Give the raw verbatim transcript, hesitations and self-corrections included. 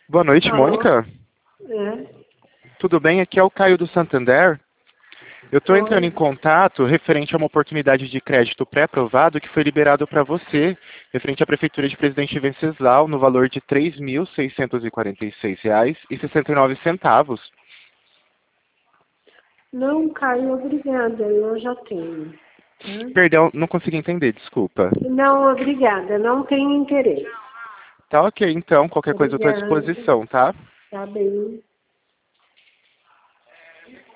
Boa noite, Alô? Mônica. É. Tudo bem? Aqui é o Caio do Santander. Eu estou Oi. entrando em contato referente a uma oportunidade de crédito pré-aprovado que foi liberado para você, referente à Prefeitura de Presidente Venceslau, no valor de três mil seiscentos e quarenta e seis reais e sessenta e nove centavos. Não, Caio, obrigada, eu já tenho. Tá? Perdão, não consegui entender, desculpa. Não, obrigada, não tenho interesse. Tá ok, então, qualquer coisa eu estou à Obrigada. disposição, tá? Tá bem.